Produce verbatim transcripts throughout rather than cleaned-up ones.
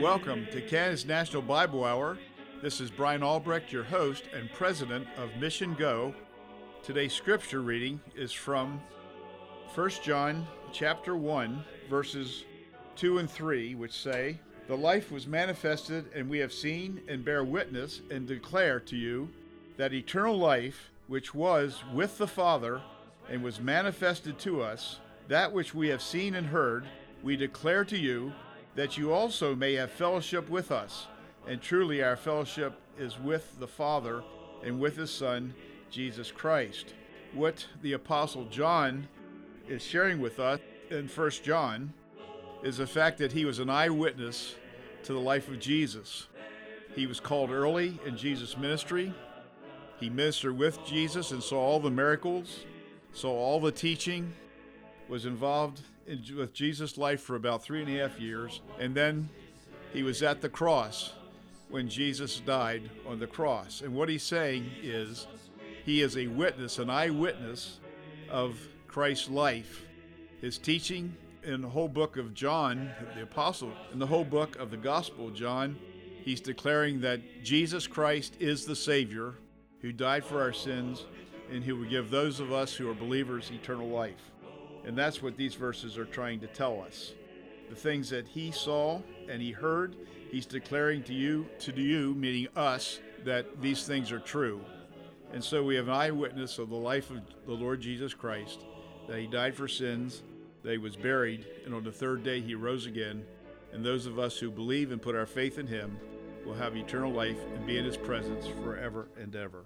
Welcome to Canada's National Bible Hour. This is Brian Albrecht, your host and president of Mission Go. Today's scripture reading is from First John chapter one, verses two and three, which say, "The life was manifested, and we have seen and bear witness and declare to you that eternal life, which was with the Father and was manifested to us, that which we have seen and heard, we declare to you, that you also may have fellowship with us. And truly our fellowship is with the Father and with His Son, Jesus Christ." What the Apostle John is sharing with us in First John is the fact that he was an eyewitness to the life of Jesus. He was called early in Jesus' ministry. He ministered with Jesus and saw all the miracles, saw all the teaching, was involved in, with Jesus' life for about three and a half years, and then he was at the cross when Jesus died on the cross. And what he's saying is he is a witness, an eyewitness of Christ's life, his teaching. In the whole book of John, the apostle, in the whole book of the Gospel of John, he's declaring that Jesus Christ is the Savior who died for our sins and who will give those of us who are believers eternal life. And that's what these verses are trying to tell us. The things that he saw and he heard, he's declaring to you, to you, meaning us, that these things are true. And so we have an eyewitness of the life of the Lord Jesus Christ, that he died for sins, that he was buried, and on the third day he rose again. And those of us who believe and put our faith in him will have eternal life and be in his presence forever and ever.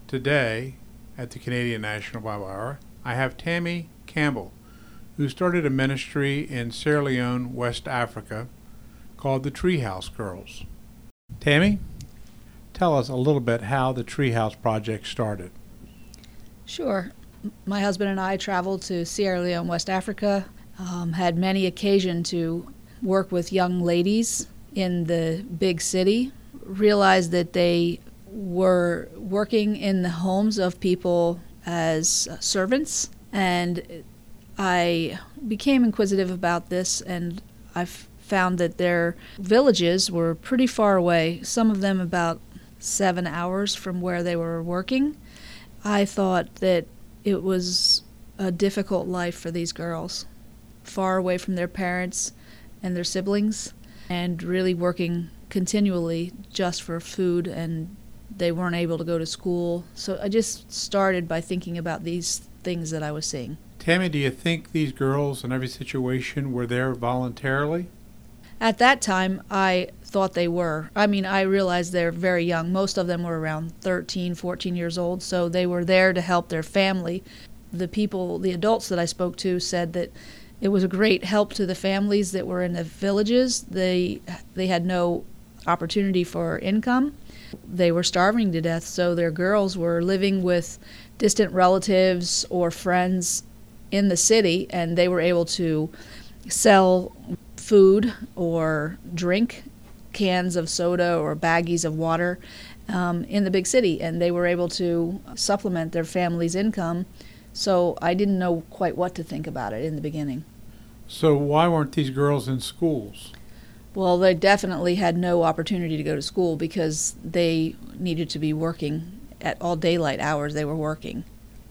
Today, at the Canadian National Bible Hour, I have Tammy Campbell, who started a ministry in Sierra Leone, West Africa, called the Treehouse Girls. Tammy, tell us a little bit how the Treehouse Project started. Sure. My husband and I traveled to Sierra Leone, West Africa, um, had many occasion to work with young ladies in the big city, realized that they were working in the homes of people as servants, and I became inquisitive about this, and I found that their villages were pretty far away, some of them about seven hours from where they were working. I thought that it was a difficult life for these girls, far away from their parents and their siblings, and really working continually just for food, and they weren't able to go to school. So I just started by thinking about these things that I was seeing. Tammy, do you think these girls in every situation were there voluntarily? At that time, I thought they were. I mean, I realized they're very young. Most of them were around thirteen, fourteen years old, so they were there to help their family. The people, the adults that I spoke to said that it was a great help to the families that were in the villages. They they had no opportunity for income. They were starving to death, so their girls were living with distant relatives or friends in the city, and they were able to sell food or drink, cans of soda or baggies of water um, in the big city, and they were able to supplement their family's income. So I didn't know quite what to think about it in the beginning. So why weren't these girls in schools? Well, they definitely had no opportunity to go to school because they needed to be working at all daylight hours. They were working.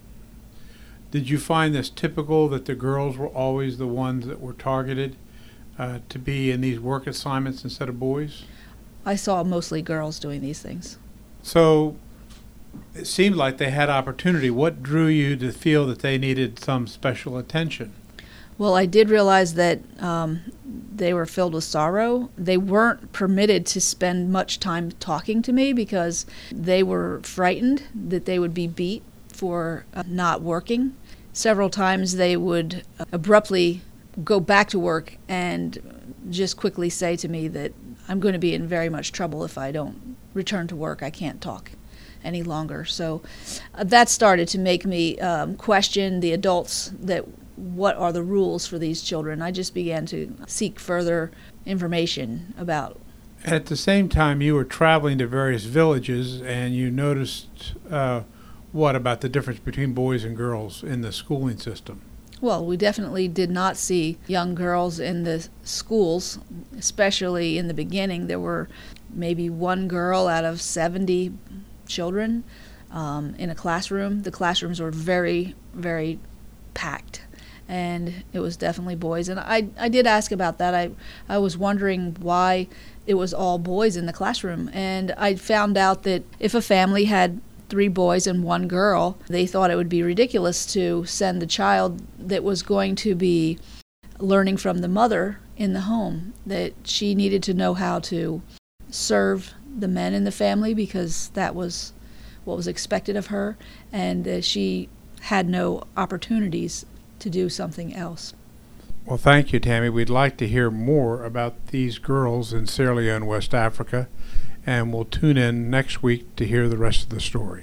Did you find this typical that the girls were always the ones that were targeted uh, to be in these work assignments instead of boys? I saw mostly girls doing these things. So it seemed like they had opportunity. What drew you to feel that they needed some special attention? Well, I did realize that um, they were filled with sorrow. They weren't permitted to spend much time talking to me because they were frightened that they would be beat for uh, not working. Several times they would uh, abruptly go back to work and just quickly say to me that I'm going to be in very much trouble if I don't return to work. I can't talk any longer. So uh, that started to make me um, question the adults, that what are the rules for these children. I just began to seek further information about. At the same time, you were traveling to various villages, and you noticed uh, what about the difference between boys and girls in the schooling system? Well, we definitely did not see young girls in the schools, especially in the beginning. There were maybe one girl out of seventy children um, in a classroom. The classrooms were very, very packed, and it was definitely boys. And I, I did ask about that. I, I was wondering why it was all boys in the classroom, and I found out that if a family had three boys and one girl, they thought it would be ridiculous to send the child that was going to be learning from the mother in the home, that she needed to know how to serve the men in the family because that was what was expected of her, and uh, she had no opportunities to do something else. Well, thank you, Tammy. We'd like to hear more about these girls in Sierra Leone, West Africa, and we'll tune in next week to hear the rest of the story.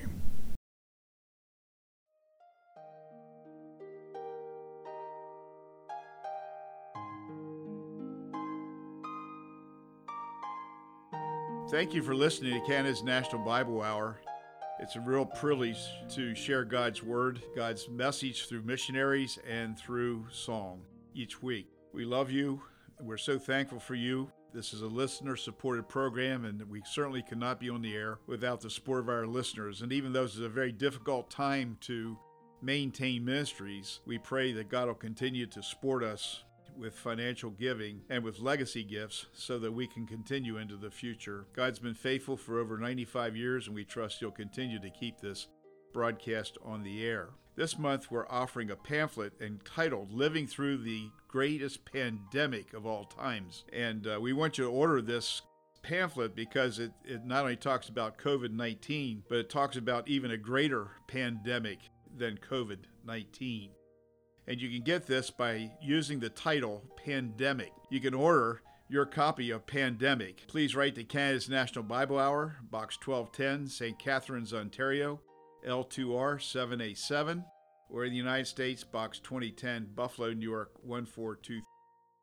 Thank you for listening to Canada's National Bible Hour. It's a real privilege to share God's Word, God's message through missionaries and through song each week. We love you. We're so thankful for you. This is a listener-supported program, and we certainly cannot be on the air without the support of our listeners. And even though this is a very difficult time to maintain ministries, we pray that God will continue to support us with financial giving and with legacy gifts so that we can continue into the future. God's been faithful for over ninety-five years, and we trust He'll continue to keep this broadcast on the air. This month, we're offering a pamphlet entitled Living Through the Greatest Pandemic of All Times. And uh, we want you to order this pamphlet because it, it not only talks about COVID nineteen, but it talks about even a greater pandemic than COVID nineteen. And you can get this by using the title Pandemic. You can order your copy of Pandemic. Please write to Canada's National Bible Hour, Box twelve ten, Saint Catharines, Ontario, L two R seven A seven, or in the United States, Box twenty ten, Buffalo, New York, one four two three.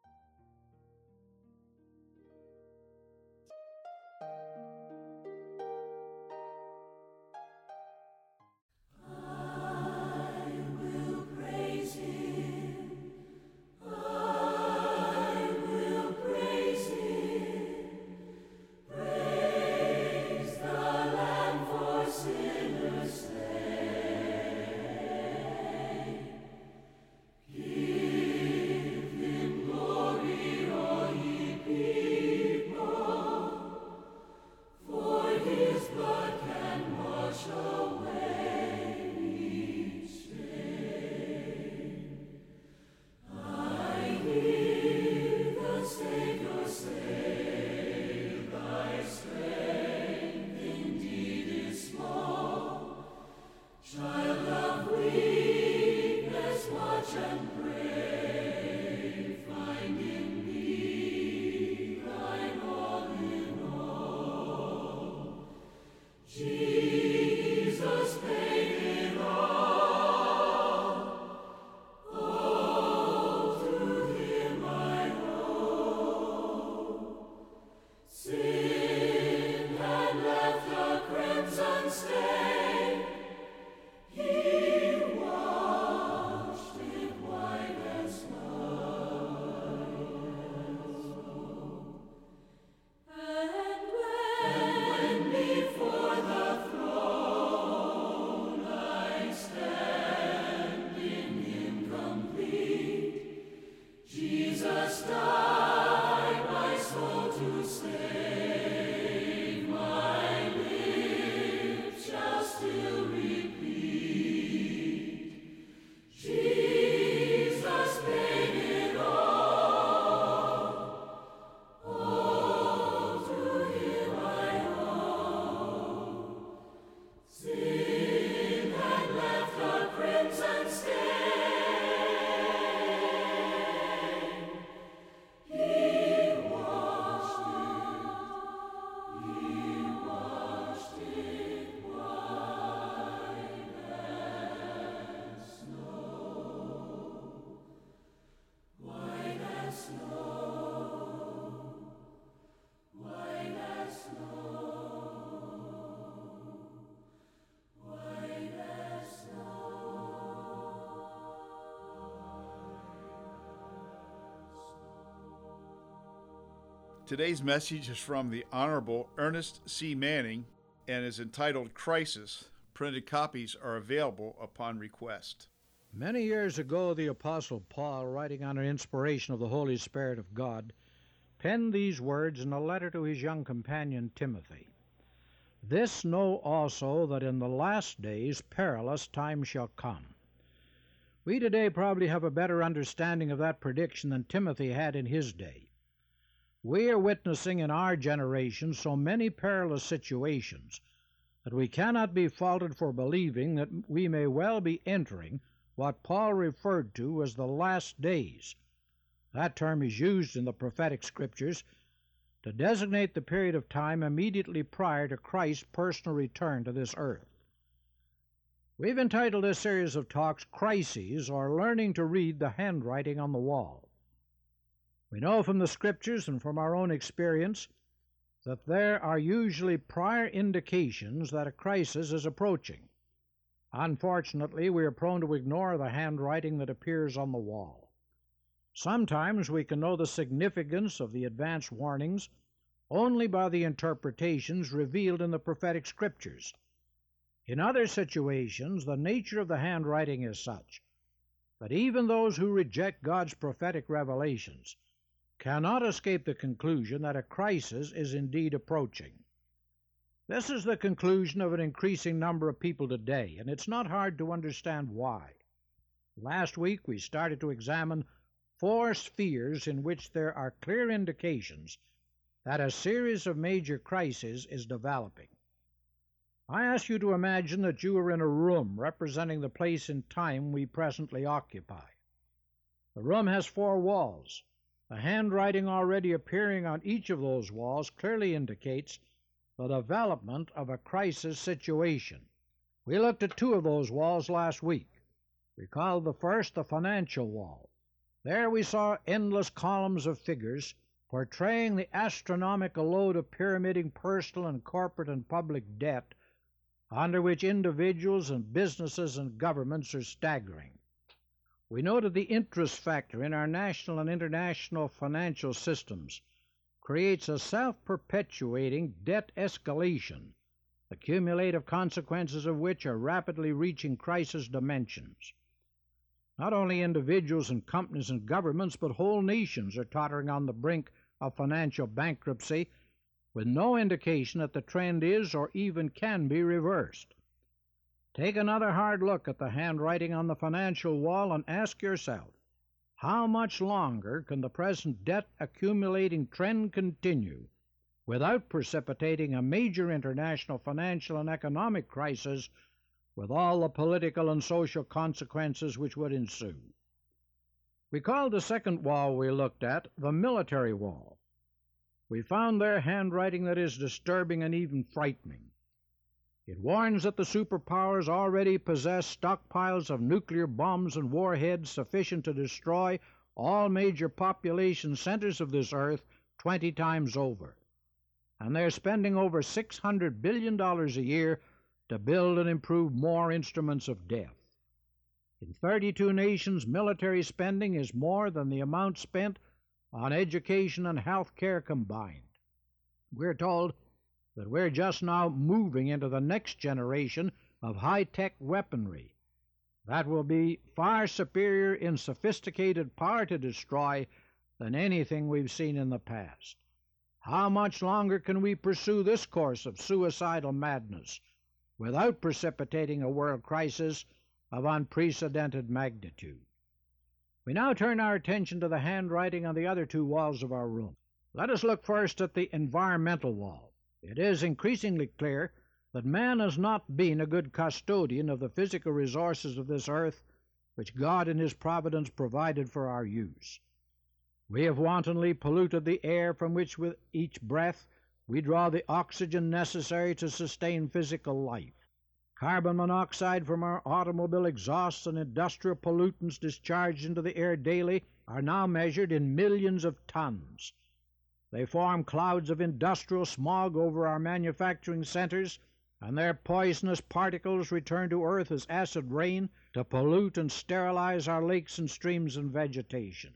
Today's message is from the Honorable Ernest C. Manning and is entitled Crisis. Printed copies are available upon request. Many years ago, the Apostle Paul, writing under inspiration of the Holy Spirit of God, penned these words in a letter to his young companion Timothy. This know also, that in the last days perilous times shall come. We today probably have a better understanding of that prediction than Timothy had in his day. We are witnessing in our generation so many perilous situations that we cannot be faulted for believing that we may well be entering what Paul referred to as the last days. That term is used in the prophetic scriptures to designate the period of time immediately prior to Christ's personal return to this earth. We've entitled this series of talks Crises, or Learning to Read the Handwriting on the Wall. We know from the Scriptures and from our own experience that there are usually prior indications that a crisis is approaching. Unfortunately, we are prone to ignore the handwriting that appears on the wall. Sometimes we can know the significance of the advance warnings only by the interpretations revealed in the prophetic Scriptures. In other situations, the nature of the handwriting is such that even those who reject God's prophetic revelations cannot escape the conclusion that a crisis is indeed approaching. This is the conclusion of an increasing number of people today, and it's not hard to understand why. Last week we started to examine four spheres in which there are clear indications that a series of major crises is developing. I ask you to imagine that you are in a room representing the place and time we presently occupy. The room has four walls. The handwriting already appearing on each of those walls clearly indicates the development of a crisis situation. We looked at two of those walls last week. We called the first the financial wall. There we saw endless columns of figures portraying the astronomical load of pyramiding personal and corporate and public debt under which individuals and businesses and governments are staggering. We noted the interest factor in our national and international financial systems creates a self-perpetuating debt escalation, the cumulative consequences of which are rapidly reaching crisis dimensions. Not only individuals and companies and governments, but whole nations are tottering on the brink of financial bankruptcy with no indication that the trend is or even can be reversed. Take another hard look at the handwriting on the financial wall and ask yourself, how much longer can the present debt-accumulating trend continue without precipitating a major international financial and economic crisis with all the political and social consequences which would ensue? We called the second wall we looked at the military wall. We found there handwriting that is disturbing and even frightening. It warns that the superpowers already possess stockpiles of nuclear bombs and warheads sufficient to destroy all major population centers of this earth twenty times over. And they're spending over six hundred billion dollars a year to build and improve more instruments of death. In thirty-two nations, military spending is more than the amount spent on education and health care combined. We're told that we're just now moving into the next generation of high-tech weaponry that will be far superior in sophisticated power to destroy than anything we've seen in the past. How much longer can we pursue this course of suicidal madness without precipitating a world crisis of unprecedented magnitude? We now turn our attention to the handwriting on the other two walls of our room. Let us look first at the environmental wall. It is increasingly clear that man has not been a good custodian of the physical resources of this earth which God in His providence provided for our use. We have wantonly polluted the air from which with each breath we draw the oxygen necessary to sustain physical life. Carbon monoxide from our automobile exhausts and industrial pollutants discharged into the air daily are now measured in millions of tons. They form clouds of industrial smog over our manufacturing centers, and their poisonous particles return to Earth as acid rain to pollute and sterilize our lakes and streams and vegetation.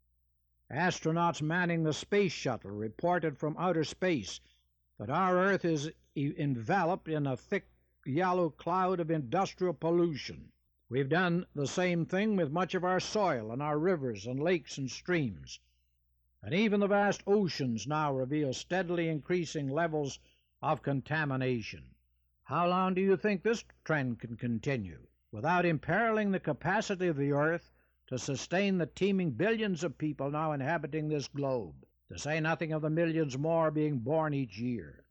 Astronauts manning the space shuttle reported from outer space that our Earth is enveloped in a thick yellow cloud of industrial pollution. We've done the same thing with much of our soil and our rivers and lakes and streams. And even the vast oceans now reveal steadily increasing levels of contamination. How long do you think this trend can continue without imperiling the capacity of the earth to sustain the teeming billions of people now inhabiting this globe, to say nothing of the millions more being born each year?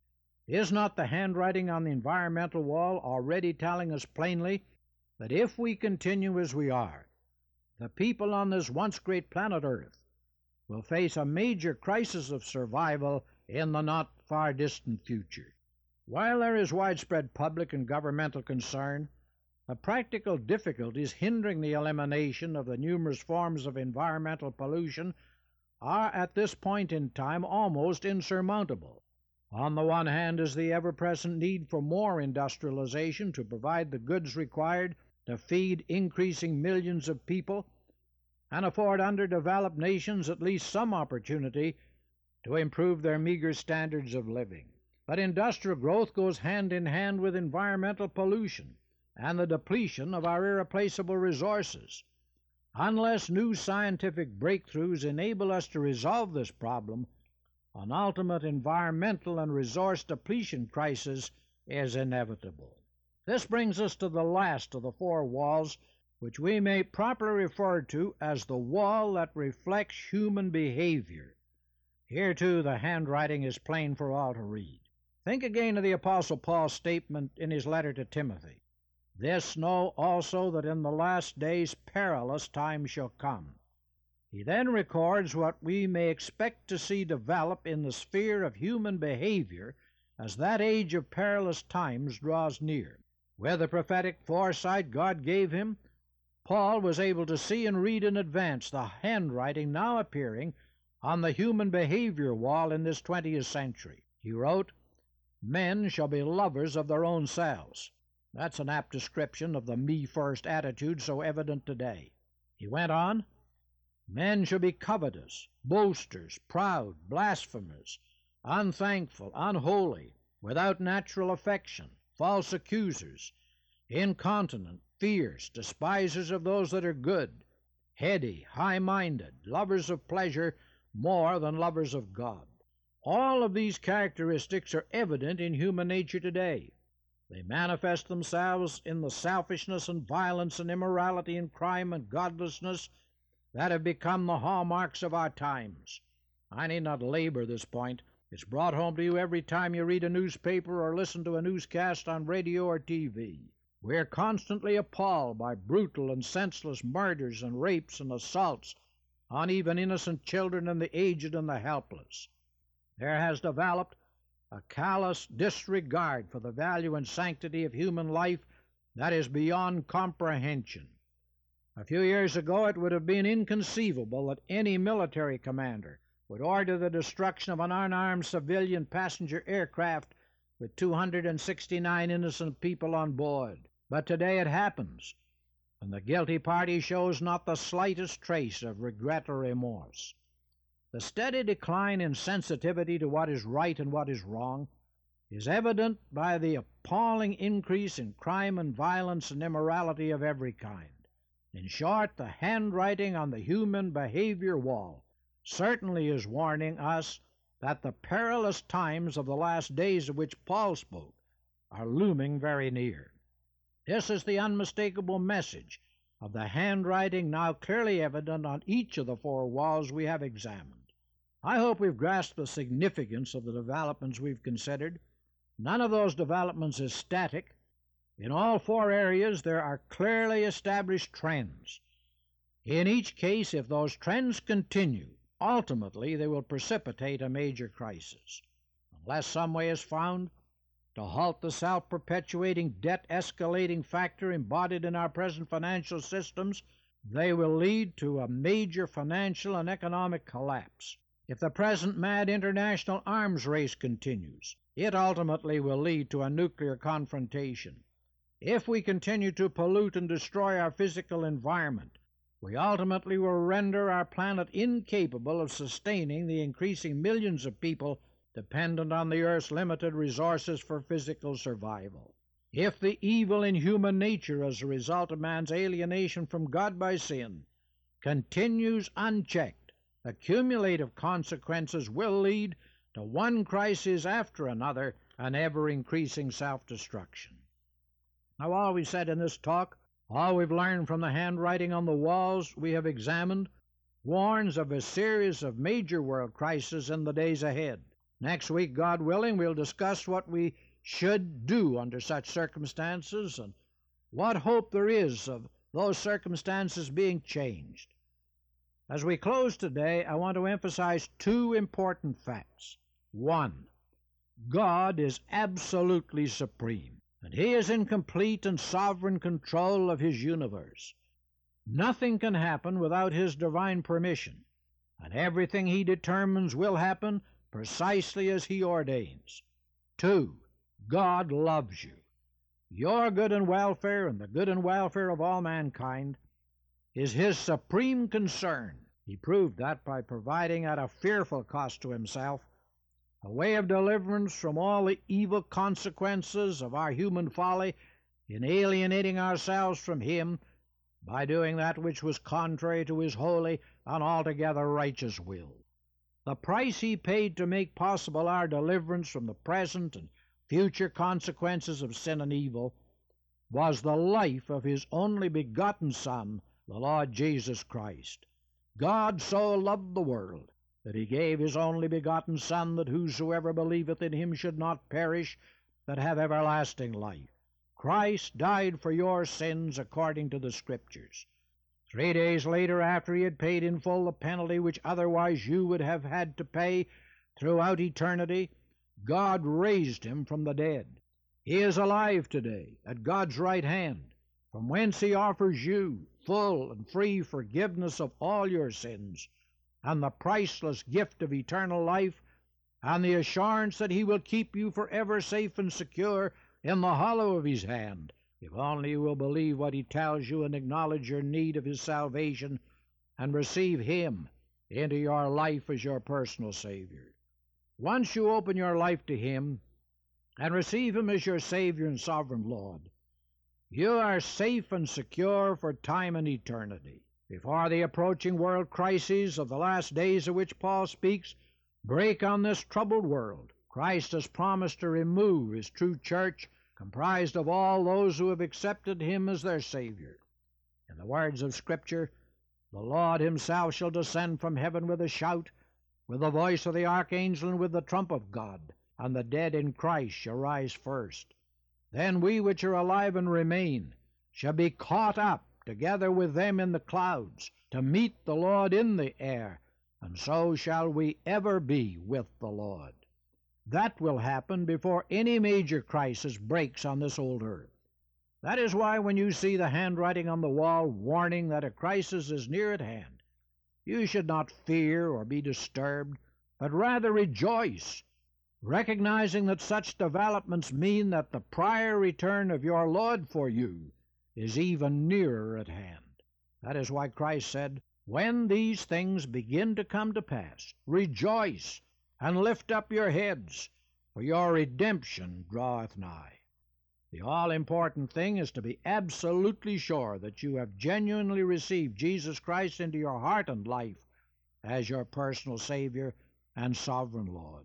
Is not the handwriting on the environmental wall already telling us plainly that if we continue as we are, the people on this once great planet Earth will face a major crisis of survival in the not far distant future? While there is widespread public and governmental concern, the practical difficulties hindering the elimination of the numerous forms of environmental pollution are at this point in time almost insurmountable. On the one hand is the ever-present need for more industrialization to provide the goods required to feed increasing millions of people and afford underdeveloped nations at least some opportunity to improve their meager standards of living. But industrial growth goes hand in hand with environmental pollution and the depletion of our irreplaceable resources. Unless new scientific breakthroughs enable us to resolve this problem, an ultimate environmental and resource depletion crisis is inevitable. This brings us to the last of the four walls, which we may properly refer to as the wall that reflects human behavior. Here, too, the handwriting is plain for all to read. Think again of the Apostle Paul's statement in his letter to Timothy. This know also that in the last days perilous times shall come. He then records what we may expect to see develop in the sphere of human behavior as that age of perilous times draws near. With the prophetic foresight God gave him, Paul was able to see and read in advance the handwriting now appearing on the human behavior wall in this twentieth century. He wrote, "Men shall be lovers of their own selves." That's an apt description of the me-first attitude so evident today. He went on, "Men shall be covetous, boasters, proud, blasphemers, unthankful, unholy, without natural affection, false accusers, incontinent, fierce, despisers of those that are good, heady, high-minded, lovers of pleasure more than lovers of God." All of these characteristics are evident in human nature today. They manifest themselves in the selfishness and violence and immorality and crime and godlessness that have become the hallmarks of our times. I need not labor this point. It's brought home to you every time you read a newspaper or listen to a newscast on radio or T V. We're constantly appalled by brutal and senseless murders and rapes and assaults on even innocent children and the aged and the helpless. There has developed a callous disregard for the value and sanctity of human life that is beyond comprehension. A few years ago it would have been inconceivable that any military commander would order the destruction of an unarmed civilian passenger aircraft with two hundred sixty-nine innocent people on board. But today it happens, and the guilty party shows not the slightest trace of regret or remorse. The steady decline in sensitivity to what is right and what is wrong is evident by the appalling increase in crime and violence and immorality of every kind. In short, the handwriting on the human behavior wall certainly is warning us that the perilous times of the last days of which Paul spoke are looming very near. This is the unmistakable message of the handwriting now clearly evident on each of the four walls we have examined. I hope we've grasped the significance of the developments we've considered. None of those developments is static. In all four areas there are clearly established trends. In each case, if those trends continue, ultimately they will precipitate a major crisis. Unless some way is found to halt the self-perpetuating debt-escalating factor embodied in our present financial systems, they will lead to a major financial and economic collapse. If the present mad international arms race continues, it ultimately will lead to a nuclear confrontation. If we continue to pollute and destroy our physical environment, we ultimately will render our planet incapable of sustaining the increasing millions of people dependent on the Earth's limited resources for physical survival. If the evil in human nature as a result of man's alienation from God by sin continues unchecked, the cumulative consequences will lead to one crisis after another and ever-increasing self-destruction. Now, all we said in this talk, all we've learned from the handwriting on the walls we have examined, warns of a series of major world crises in the days ahead. Next week, God willing, we'll discuss what we should do under such circumstances and what hope there is of those circumstances being changed. As we close today, I want to emphasize two important facts. One, God is absolutely supreme, and He is in complete and sovereign control of His universe. Nothing can happen without His divine permission, and everything He determines will happen precisely as He ordains. Two, God loves you. Your good and welfare and the good and welfare of all mankind is His supreme concern. He proved that by providing at a fearful cost to Himself a way of deliverance from all the evil consequences of our human folly in alienating ourselves from Him by doing that which was contrary to His holy and altogether righteous will. The price He paid to make possible our deliverance from the present and future consequences of sin and evil was the life of His only begotten Son, the Lord Jesus Christ. God so loved the world that he gave his only begotten Son, that whosoever believeth in him should not perish, but have everlasting life. Christ died for your sins according to the Scriptures. Three days later, after he had paid in full the penalty which otherwise you would have had to pay throughout eternity, God raised him from the dead. He is alive today at God's right hand, from whence he offers you full and free forgiveness of all your sins, and the priceless gift of eternal life, and the assurance that he will keep you forever safe and secure in the hollow of his hand, if only you will believe what he tells you and acknowledge your need of his salvation and receive him into your life as your personal Savior. Once you open your life to him and receive him as your Savior and sovereign Lord, you are safe and secure for time and eternity. Before the approaching world crises of the last days of which Paul speaks break on this troubled world, Christ has promised to remove his true church, comprised of all those who have accepted him as their Savior. In the words of Scripture, the Lord himself shall descend from heaven with a shout, with the voice of the archangel, and with the trump of God, and the dead in Christ shall rise first. Then we which are alive and remain shall be caught up together with them in the clouds, to meet the Lord in the air, and so shall we ever be with the Lord. That will happen before any major crisis breaks on this old earth. That is why when you see the handwriting on the wall warning that a crisis is near at hand, you should not fear or be disturbed, but rather rejoice, recognizing that such developments mean that the prior return of your Lord for you is even nearer at hand. That is why Christ said, "When these things begin to come to pass, rejoice and lift up your heads, for your redemption draweth nigh." The all-important thing is to be absolutely sure that you have genuinely received Jesus Christ into your heart and life as your personal Savior and sovereign Lord.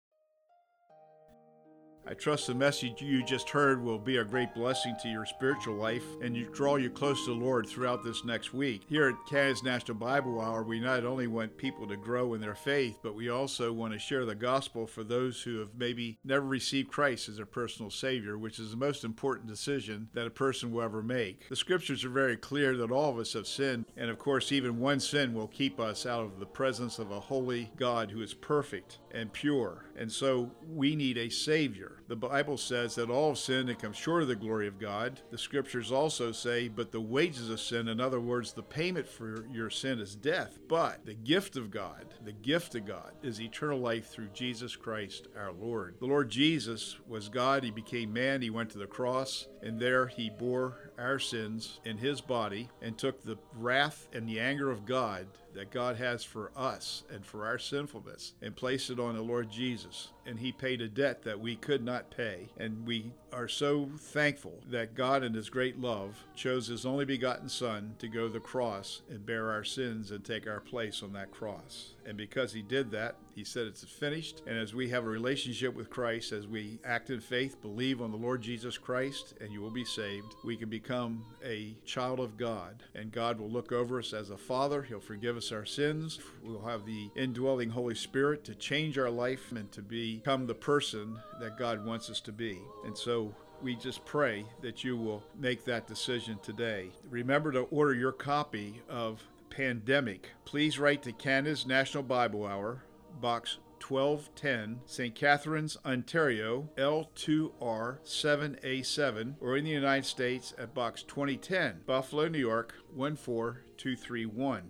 I trust the message you just heard will be a great blessing to your spiritual life and you draw you close to the Lord throughout this next week. Here at Canada's National Bible Hour, we not only want people to grow in their faith, but we also want to share the gospel for those who have maybe never received Christ as their personal Savior, which is the most important decision that a person will ever make. The Scriptures are very clear that all of us have sinned, and of course even one sin will keep us out of the presence of a holy God who is perfect and pure. And so we need a Savior. The Bible says that all have sinned and come short of the glory of God. The Scriptures also say, but the wages of sin, in other words, the payment for your sin is death. But the gift of God, the gift of God is eternal life through Jesus Christ our Lord. The Lord Jesus was God. He became man. He went to the cross, and there he bore our sins in his body and took the wrath and the anger of God that God has for us and for our sinfulness and placed it on the Lord Jesus. And he paid a debt that we could not pay. And we are so thankful that God in his great love chose his only begotten Son to go to the cross and bear our sins and take our place on that cross. And because he did that, he said it's finished. And as we have a relationship with Christ, as we act in faith, believe on the Lord Jesus Christ, and you will be saved, we can become a child of God. And God will look over us as a Father. He'll forgive us our sins. We'll have the indwelling Holy Spirit to change our life and to become the person that God wants us to be. And so we just pray that you will make that decision today. Remember to order your copy of Pandemic. Please write to Canada's National Bible Hour, Box twelve ten, Saint Catharines, Ontario, L two R seven A seven, or in the United States at Box twenty ten, Buffalo, New York, one four two three one.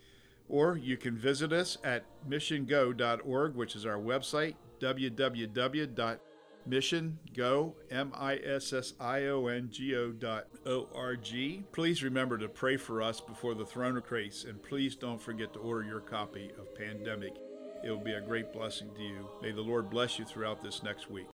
Or you can visit us at mission go dot org, which is our website, w w w dot mission go dot org. Please remember to pray for us before the throne of grace, and please don't forget to order your copy of Pandemic. It will be a great blessing to you. May the Lord bless you throughout this next week.